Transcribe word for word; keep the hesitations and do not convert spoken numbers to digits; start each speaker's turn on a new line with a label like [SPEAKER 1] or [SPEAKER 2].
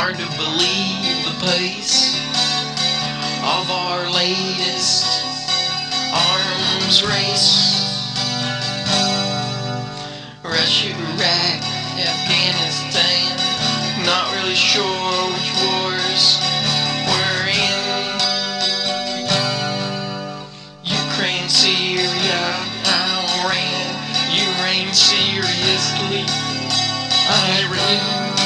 [SPEAKER 1] hard to believe the pace of our latest arms race. Russia, Iraq, Afghanistan, not really sure which wars we're in. Ukraine, Syria, Iran, you reign seriously, Iran.